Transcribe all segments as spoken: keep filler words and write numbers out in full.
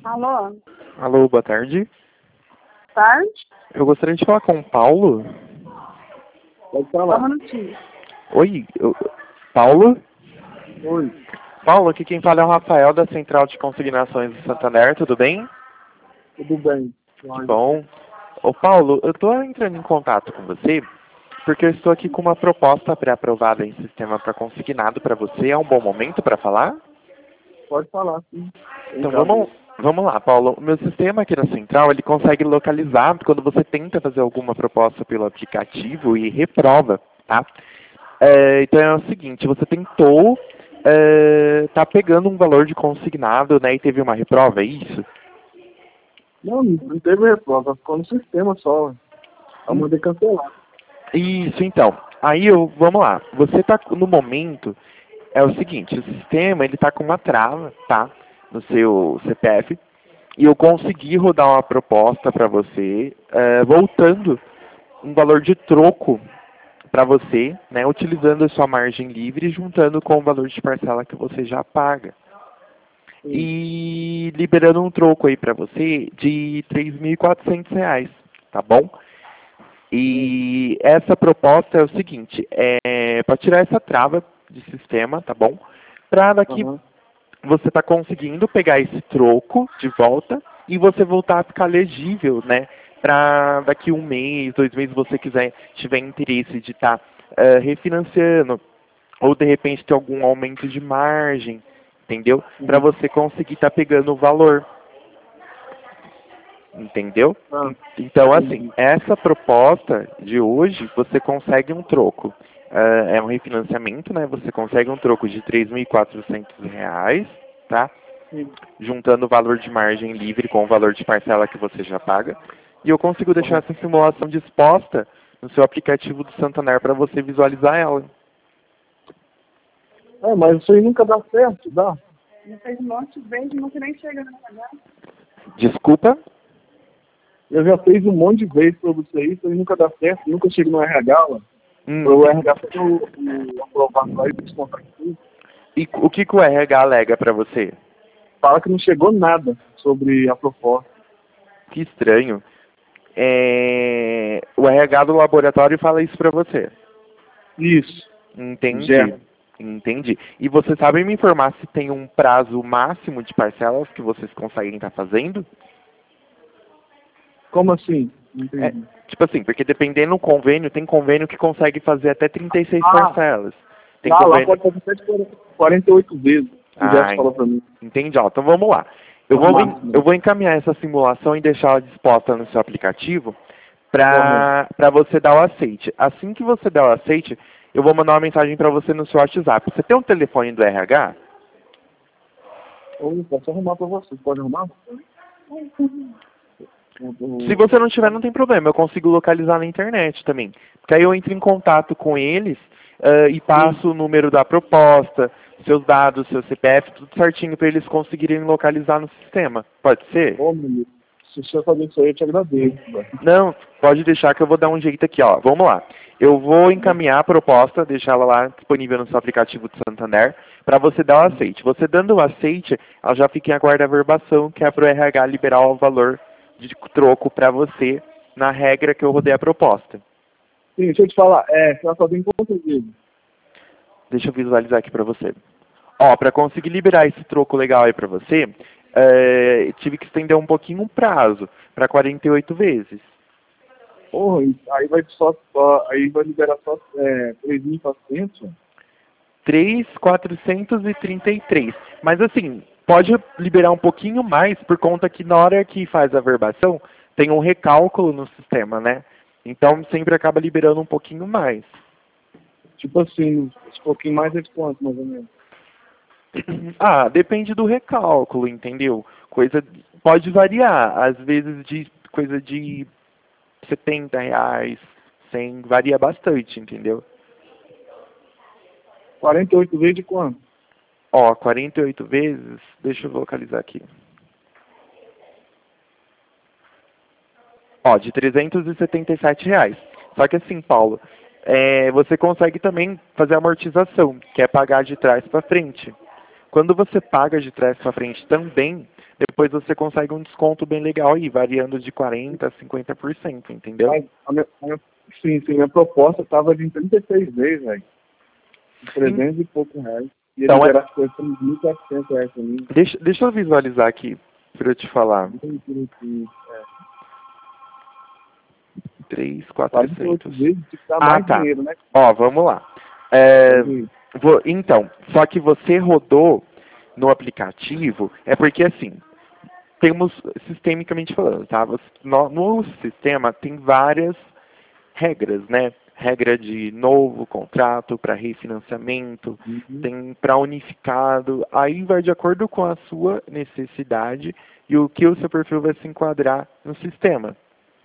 Alô? Alô, boa tarde. Tarde? Eu gostaria de falar com o Paulo. Pode Só um falar. minutinho. Oi, eu- Paulo? Oi. Paulo, aqui quem fala é o Rafael da Central de Consignações do Santander, tudo bem? Tudo bem. Que bom. Ô Paulo, eu estou entrando em contato com você porque eu estou aqui com uma proposta pré-aprovada em sistema para consignado para você. É um bom momento para falar? Pode falar, sim. Então vamos, vamos lá, Paulo. O meu sistema aqui na Central, ele consegue localizar quando você tenta fazer alguma proposta pelo aplicativo e reprova, tá? É, então é o seguinte, você tentou, é, tá pegando um valor de consignado, né, e teve uma reprova, é isso? Não, não teve resposta. Ficou no sistema só. Eu mandei cancelar. Isso, então. Aí eu, vamos lá. Você tá no momento, é o seguinte, o sistema ele tá com uma trava, tá? No seu C P F. E eu consegui rodar uma proposta para você, é, voltando um valor de troco para você, né? Utilizando a sua margem livre e juntando com o valor de parcela que você já paga. Sim. E liberando um troco aí para você de três mil e quatrocentos reais, tá bom? E essa proposta é o seguinte, é para tirar essa trava de sistema, tá bom? Para daqui Aham. você tá conseguindo pegar esse troco de volta e você voltar a ficar legível, né? Para daqui um mês, dois meses, você quiser, tiver interesse de estar refinanciando ou de repente ter algum aumento de margem, entendeu? Para Uhum. você conseguir estar pegando o valor. Entendeu? Ah, Então, assim, entendi. essa proposta de hoje, você consegue um troco. Ah, é um refinanciamento, né? Você consegue um troco de três mil e quatrocentos reais, tá? Sim. Juntando o valor de margem livre com o valor de parcela que você já paga. E eu consigo deixar Correto. essa simulação disposta no seu aplicativo do Santander para você visualizar ela. É, mas isso aí nunca dá certo, dá? Já fez um monte de vezes, nunca nem chega na pagar. Desculpa? Eu já fiz um monte de vezes sobre isso aí, isso aí nunca dá certo, nunca chego no R H lá. Hum. O R H tem o, o aprovado lá e descontar tudo. E o que, que o R H alega para você? Fala que não chegou nada sobre a proposta. Que estranho. É, o R H do laboratório fala isso para você. Isso. Entendi. Já. Entendi. E você sabe me informar se tem um prazo máximo de parcelas que vocês conseguem estar fazendo? Como assim? Não É, entendi. tipo assim, porque dependendo do convênio, tem convênio que consegue fazer até trinta e seis Ah, parcelas. Tem Lá, lá convênio... pode fazer até de quarenta e oito vezes. O Ah, Jefferson falou pra mim. entendi. Ó, então vamos lá. Eu É o vou, máximo. eu vou encaminhar essa simulação e deixá-la disposta no seu aplicativo Correto. para você dar o aceite. Assim que você der o aceite, eu vou mandar uma mensagem para você no seu WhatsApp. Você tem um telefone do R H? Ou posso arrumar pra você. Pode arrumar? Se você não tiver, não tem problema. Eu consigo localizar na internet também. Porque aí eu entro em contato com eles uh, e passo o número da proposta, seus dados, seu C P F, tudo certinho para eles conseguirem localizar no sistema. Pode ser? Ô, meu amigo, se você fazer isso aí, eu te agradeço. Velho. Não, pode deixar que eu vou dar um jeito aqui, ó. Vamos lá. Eu vou encaminhar a proposta, deixar ela lá disponível no seu aplicativo do Santander, para você dar o aceite. Você dando o aceite, ela já fica em aguardo a verbação, que é para o R H liberar o valor de troco para você na regra que eu rodei a proposta. Sim, deixa eu te falar. É, você vai fazer em quantos vezes? Deixa eu visualizar aqui para você. Ó, para conseguir liberar esse troco legal aí para você, é, tive que estender um pouquinho o prazo, para quarenta e oito vezes. Porra, aí vai só, só aí vai liberar só é, três mil e quatrocentos. três mil quatrocentos e trinta e três. Mas assim, pode liberar um pouquinho mais, por conta que na hora que faz a verbação, tem um recálculo no sistema, né? Então sempre acaba liberando um pouquinho mais. Tipo assim, um pouquinho mais é de quanto, mais ou menos? Ah, depende do recálculo, entendeu? Coisa pode variar, às vezes de coisa de setenta reais, cem, varia bastante, entendeu? quarenta e oito vezes de quanto? Ó, quarenta e oito vezes, deixa eu localizar aqui. Ó, de trezentos e setenta e sete reais. Só que assim, Paulo, é, você consegue também fazer amortização, que é pagar de trás para frente. Quando você paga de trás para frente também, depois você consegue um desconto bem legal aí, variando de quarenta por cento a cinquenta por cento, entendeu? Mas a minha, a minha, sim, sim, minha proposta estava de trinta e seis vezes, velho. trezentos e pouco reais. E ele Então, é- libera as coisas por mil e quatrocentos reais pra mim. Deixa, deixa eu visualizar aqui, para eu te falar. Não tem tudo aqui. É. três, Quase que oito quatrocentos. vezes, tem que dar Ah, mais tá. dinheiro, né? Ó, vamos lá. É, Entendi. vou- então, só que você rodou no aplicativo, é porque assim, temos sistemicamente falando, tá? Você- No, no sistema tem várias regras, né? Regra de novo contrato para refinanciamento, Uhum. tem para unificado, aí vai de acordo com a sua necessidade e o que o seu perfil vai se enquadrar no sistema.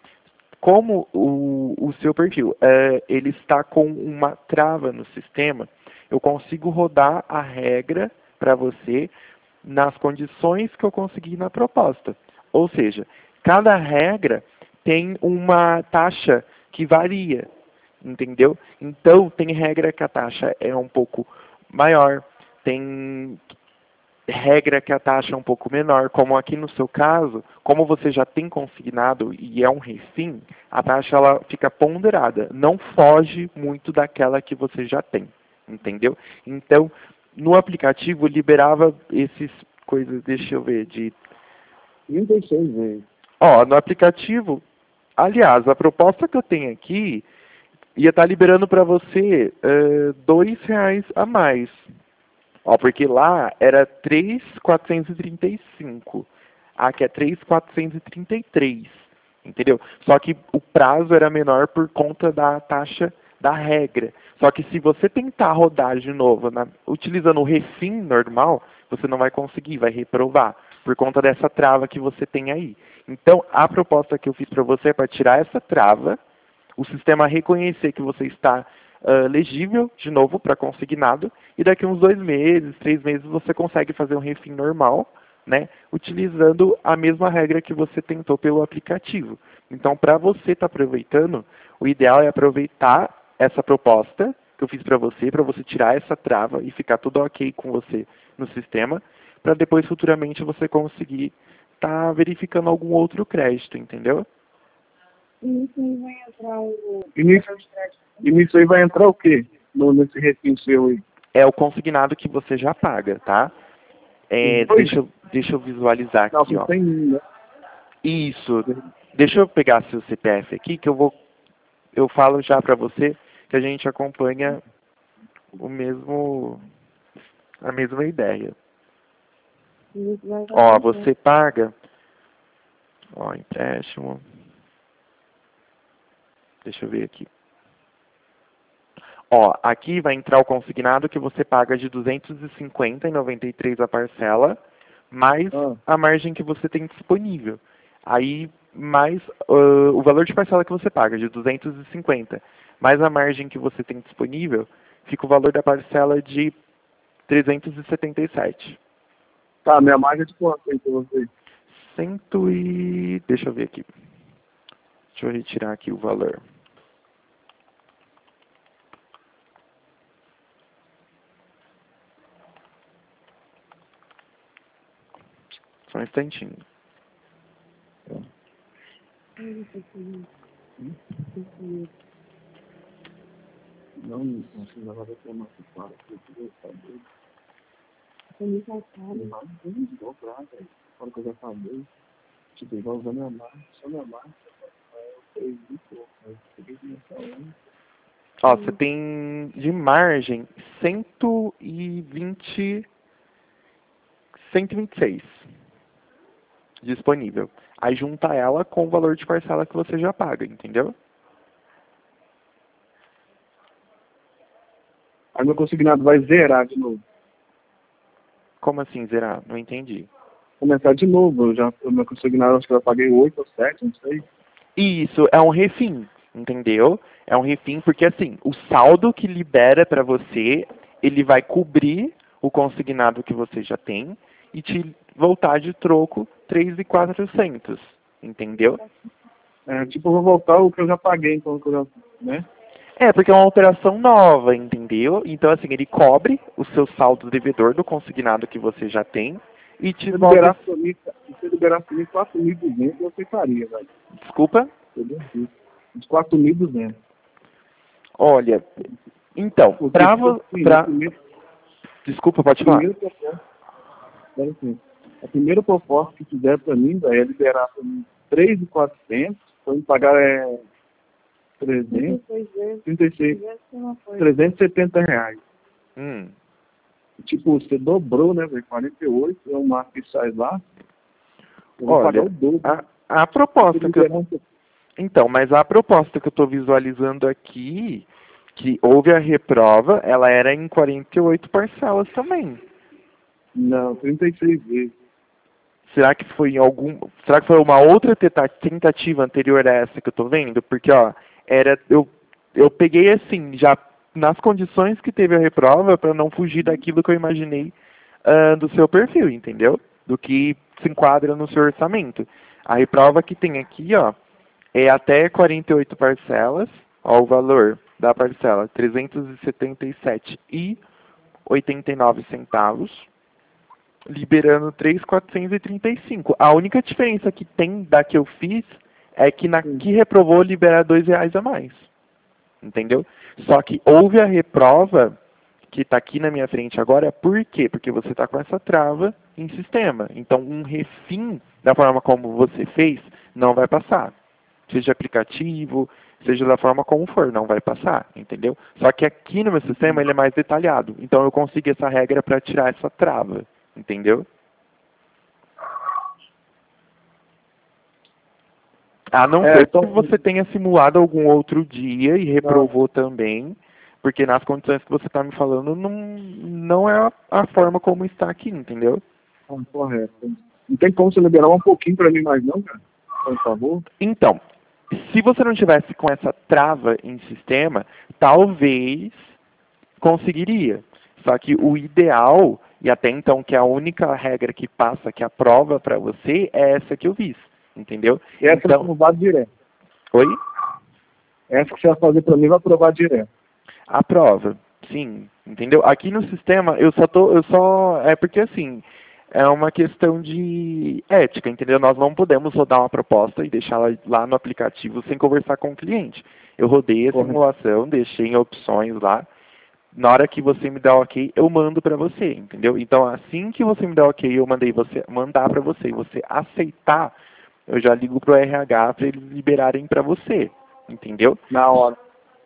Como o, o seu perfil é, ele está com uma trava no sistema, eu consigo rodar a regra para você nas condições que eu consegui na proposta. Ou seja, cada regra tem uma taxa que varia, entendeu? Então, tem regra que a taxa é um pouco maior, tem regra que a taxa é um pouco menor, como aqui no seu caso, como você já tem consignado e é um refim, a taxa ela fica ponderada, não foge muito daquela que você já tem, entendeu? Então, no aplicativo liberava esses coisas, deixa eu ver, de... trinta e seis vezes. Ó, no aplicativo, aliás, a proposta que eu tenho aqui ia estar liberando para você uh, dois reais a mais. Ó, porque lá era três mil quatrocentos e trinta e cinco. Aqui é três mil quatrocentos e trinta e três. Entendeu? Só que o prazo era menor por conta da taxa da regra. Só que se você tentar rodar de novo, na, utilizando o refim normal, você não vai conseguir, vai reprovar, por conta dessa trava que você tem aí. Então, a proposta que eu fiz para você é para tirar essa trava, o sistema reconhecer que você está uh, legível, de novo, para consignado, e daqui uns dois meses, três meses, você consegue fazer um refim normal, né, utilizando a mesma regra que você tentou pelo aplicativo. Então, para você estar tá aproveitando, o ideal é aproveitar essa proposta que eu fiz para você, para você tirar essa trava e ficar tudo ok com você no sistema, para depois, futuramente, você conseguir estar tá verificando algum outro crédito, entendeu? E nisso aí vai entrar o... E nisso, e nisso aí vai entrar o quê? No, nesse refim seu aí? É o consignado que você já paga, tá? É, Oi. deixa, eu- deixa eu visualizar Não, aqui, não ó. tem mim, né? Isso. Deixa eu pegar seu C P F aqui, que eu vou... Eu falo já pra você que a gente acompanha o mesmo... a mesma ideia. Isso vai Ó, você paga... Ó, empréstimo... Deixa eu ver aqui. Ó, aqui vai entrar o consignado que você paga de duzentos e cinquenta reais e noventa e três centavos a parcela, mais Ah. a margem que você tem disponível. Aí, mais uh, o valor de parcela que você paga, de duzentos e cinquenta, mais a margem que você tem disponível, fica o valor da parcela de trezentos e setenta e sete. Tá, minha margem é de quanto aí pra você? Cento e... Deixa eu ver aqui. Deixa eu retirar aqui o valor. Só um instantinho. Não, não sei, agora eu tenho uma claro que eu queria saber. Não passado. Não, não tem de comprar, velho. Fora que eu já falei. Tipo, igual usando a marca, só minha marca, eu três mil e pouco, mas eu peguei de mensalão. Ó, você tem de margem cento e vinte... cento e vinte e seis disponível. Aí junta ela com o valor de parcela que você já paga, entendeu? Aí meu consignado vai zerar de novo. Como assim zerar? Não entendi. Começar de novo, eu já, o meu consignado acho que eu paguei oito ou sete, não sei. Isso é um refim, entendeu? É um refim porque assim, o saldo que libera para você, ele vai cobrir o consignado que você já tem e te voltar de troco três mil e quatrocentos, entendeu? É, tipo, eu vou voltar o que eu já paguei, então, que eu já, né? É, porque é uma operação nova, entendeu? Então, assim, ele cobre o seu saldo devedor do consignado que você já tem e te Se você volta... liberasse pra mim, se você liberasse pra mim quatro mil e duzentos, eu aceitaria, velho. Desculpa? Entendeu? Uns quatro mil e duzentos. Olha, então, Porque, pra... tipo vo- assim, pra... a primeira, Desculpa, a pode falar. primeira proposta, espera assim, a primeira proposta que fizeram pra mim, velho, é liberar pra mim três mil e quatrocentos, pra me pagar é trezentos, trinta e seis, trezentos e setenta reais. Hum. Tipo, você dobrou, né, velho? quarenta e oito, é o marco que sai lá. Eu vou pagar Olha, o dobro. a, a Você proposta que eu... liberar um pouco. Então, mas a proposta que eu estou visualizando aqui, que houve a reprova, ela era em quarenta e oito parcelas também. Não, trinta e seis vezes. Será que foi em algum... Será que foi uma outra teta- tentativa anterior a essa que eu estou vendo? Porque, ó, era... Eu, eu peguei assim, já nas condições que teve a reprova, para não fugir daquilo que eu imaginei ah, do seu perfil, entendeu? Do que se enquadra no seu orçamento. A reprova que tem aqui, ó, é até quarenta e oito parcelas, ó, o valor da parcela trezentos e setenta e sete reais e oitenta e nove centavos, liberando três mil quatrocentos e trinta e cinco. A única diferença que tem da que eu fiz é que na que reprovou libera dois reais a mais. Entendeu? Só que houve a reprova que está aqui na minha frente agora, por quê? Porque você está com essa trava em sistema. Então, um refim da forma como você fez não vai passar. Seja aplicativo, seja da forma como for, não vai passar, entendeu? Só que aqui no meu sistema ele é mais detalhado. Então, eu consigo essa regra para tirar essa trava, entendeu? A não É, ser então- que você tenha simulado algum outro dia e reprovou também, porque nas condições que você está me falando, não, não é a, a forma como está aqui, entendeu? Ah, correto. Não tem como você liberar um pouquinho pra mim mais não, cara? Por favor. Então, se você não tivesse com essa trava em sistema, talvez conseguiria. Só que o ideal, e até então que é a única regra que passa, que aprova para você, é essa que eu fiz, entendeu? E essa Então, vai provar direto. oi? Essa que você vai fazer pra mim vai provar direto. A prova, sim, entendeu? Aqui no sistema eu só tô, eu só é porque assim é uma questão de ética, entendeu? Nós não podemos rodar uma proposta e deixá-la lá no aplicativo sem conversar com o cliente. Eu rodei a Correto. simulação, deixei em opções lá. Na hora que você me dá o ok, eu mando para você, entendeu? Então assim que você me dá o ok, eu mandei você mandar para você, e você aceitar, eu já ligo pro R H para eles liberarem para você, entendeu? Na hora.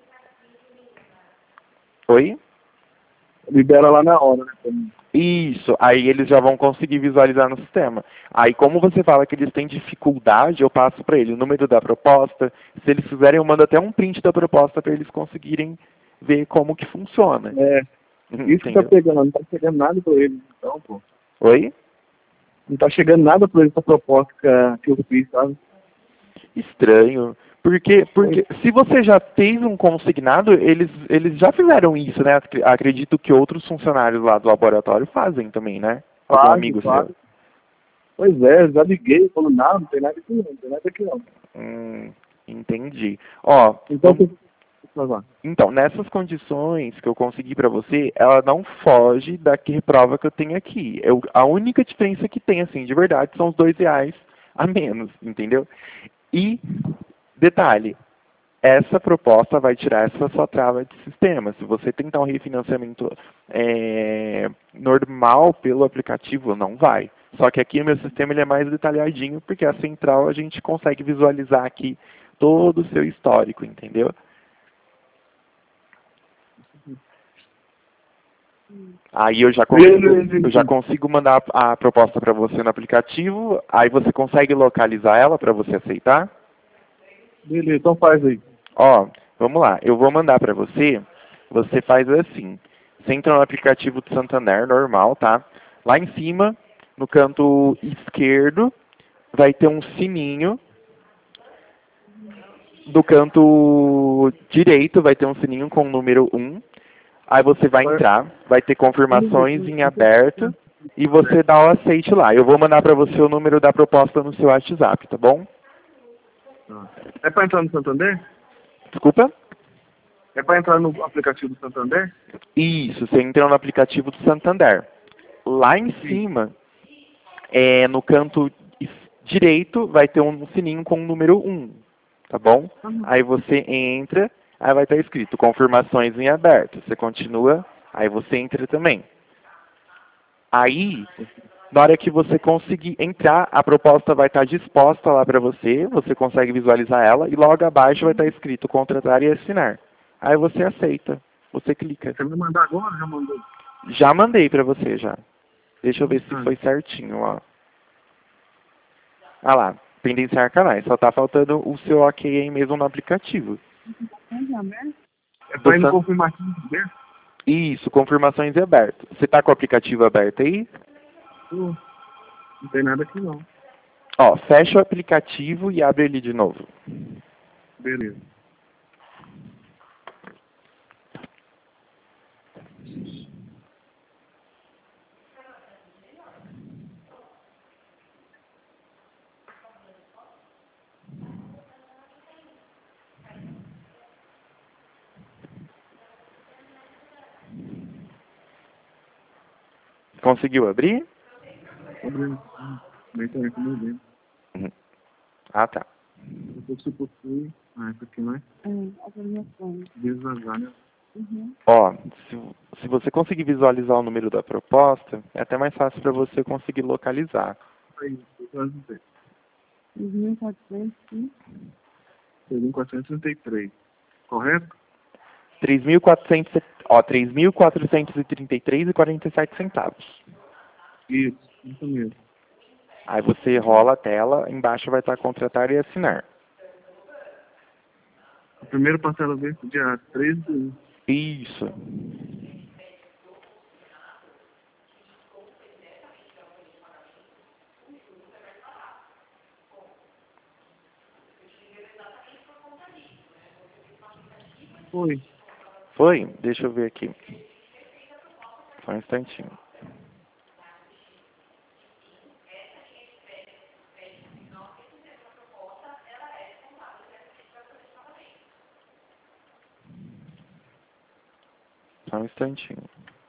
Oi? Libera lá na hora, né? pra mim. Isso, aí eles já vão conseguir visualizar no sistema. Aí como você fala que eles têm dificuldade, eu passo para ele o número da proposta. Se eles fizerem, eu mando até um print da proposta para eles conseguirem ver como que funciona. É. Isso que tá Entendeu? pegando, não tá chegando nada pra eles, então, pô. Oi? Não tá chegando nada pra eles essa proposta que, que eu fiz, sabe? Estranho. Porque, porque se você já fez um consignado, eles, eles já fizeram isso, né? Acre- Acredito que outros funcionários lá do laboratório fazem também, né? Algum Faz, amigo faz. seu. Pois é, já liguei, falou, não, não tem nada aqui não, não tem nada aqui não. Hum, entendi. Ó, Então, vamos- você... Vai lá. Então, nessas condições que eu consegui para você, ela não foge da que prova que eu tenho aqui. Eu, a única diferença que tem, assim, de verdade, são os dois reais a menos, entendeu? E, detalhe, essa proposta vai tirar essa sua trava de sistema. Se você tentar um refinanciamento é, normal pelo aplicativo, não vai. Só que aqui no meu sistema ele é mais detalhadinho, porque a central a gente consegue visualizar aqui todo o seu histórico, entendeu? Aí eu já consigo, eu já consigo mandar a proposta para você no aplicativo, aí você consegue localizar ela para você aceitar? Beleza, então faz aí. Ó, vamos lá, eu vou mandar para você, você faz assim, você entra no aplicativo do Santander, normal, tá? Lá em cima, no canto esquerdo, vai ter um sininho, do canto direito vai ter um sininho com o número um. Aí você vai entrar, vai ter confirmações em aberto e você dá o aceite lá. Eu vou mandar para você o número da proposta no seu WhatsApp, tá bom? É pra entrar no Santander? Desculpa? É pra entrar no aplicativo do Santander? Isso, você entra no aplicativo do Santander. Lá em cima é, no canto es- direito vai ter um sininho com o número um, tá bom? Uhum. Aí você entra, aí vai estar escrito confirmações em aberto. Você continua, aí você entra também. Aí, na hora que você conseguir entrar, a proposta vai estar disposta lá para você, você consegue visualizar ela, e logo abaixo vai estar escrito contratar e assinar. Aí você aceita, você clica. Você vai mandar agora? Já mandou? Já mandei para você, já. Deixa eu ver se Ah. foi certinho, ó. Ah lá, pendenciar canais, só tá faltando o seu ok aí mesmo no aplicativo. Onde é aberto? É para ir no Você- confirmativo dentro? Isso, confirmações e aberto. Você tá com o aplicativo aberto aí? Pô, não tem nada aqui não. Ó, fecha o aplicativo e abre ele de novo. Beleza. Conseguiu abrir? Abrindo. Na internet não dentro. Uhum. Ah, tá. Depois que eu possui. Ah, essa aqui, né? É, avaliações. Devagar, né? Uhum. Ó, se, se você conseguir visualizar o número da proposta, é até mais fácil para você conseguir localizar. Aí, eu quase não sei. dois mil e quatrocentos e... três mil quatrocentos e trinta e três. Correto? três mil e quatrocentos, ó, três mil quatrocentos e trinta e três e quarenta e sete centavos. Isso, isso mesmo. Aí você rola a tela, embaixo vai estar contratar e assinar. A primeira parcela veio dia treze de um. Isso. Foi. Foi? Deixa eu ver aqui. Só um instantinho. Só um instantinho.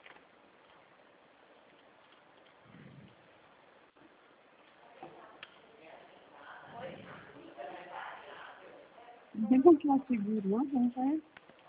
Não tem como tirar seguro, não? Não é?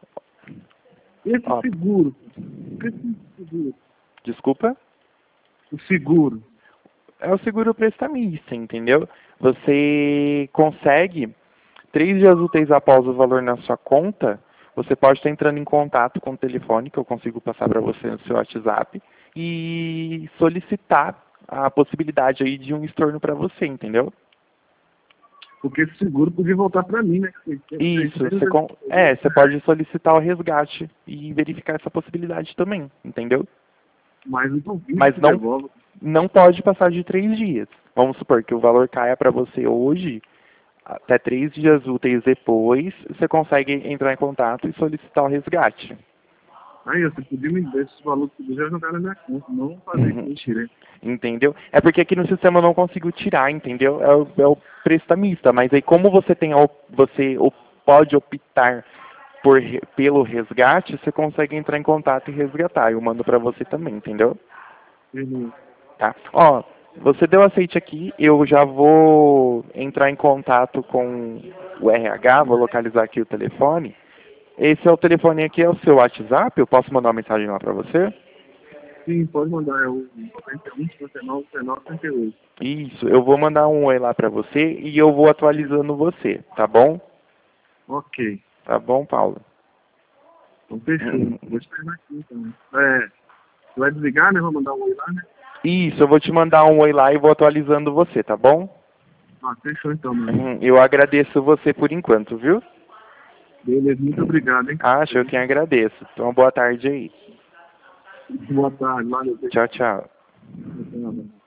Esse Ó. seguro. Esse seguro. Desculpa? O seguro. É o seguro prestamista, entendeu? Você consegue, três dias úteis após o valor na sua conta, você pode estar entrando em contato com o telefone, que eu consigo passar para você no seu WhatsApp, e solicitar a possibilidade aí de um estorno para você, entendeu? Porque esse seguro podia voltar pra mim, né? Isso, você con- é, você pode solicitar o resgate e verificar essa possibilidade também, entendeu? Mas não duvido Mas que não, devolva. não pode passar de três dias. Vamos supor que o valor caia para você hoje, até três dias úteis depois, você consegue entrar em contato e solicitar o resgate. Aí, você podia me dar esse valor que já jogar na minha conta, não fazer Uhum. que eu tirei. Entendeu? É porque aqui no sistema eu não consigo tirar, entendeu? É o, é o prestamista, mas aí como você tem a op- você op- pode optar por, re- pelo resgate, você consegue entrar em contato e resgatar. Eu mando para você também, entendeu? Beleza. Tá? Ó, você deu aceite aqui, eu já vou entrar em contato com o R H, vou localizar aqui o telefone. Esse é o telefone aqui, é o seu WhatsApp? Eu posso mandar uma mensagem lá para você? Sim, pode mandar. É o noventa e um, cinquenta e nove, dezenove, trinta e oito. Isso, eu vou mandar um oi lá para você e eu vou atualizando você, tá bom? Ok. Tá bom, Paulo? Então, fechou. Vou esperar aqui, então. É, você vai desligar, né? Vou mandar um oi lá, né? Isso, eu vou te mandar um oi lá e vou atualizando você, tá bom? Ah, fechou então, mano. Uhum, eu agradeço você por enquanto, viu? Beleza, muito obrigado, hein? Acho, eu quem agradeço. Então, boa tarde aí. Boa tarde, valeu. Tchau, tchau. Tchau.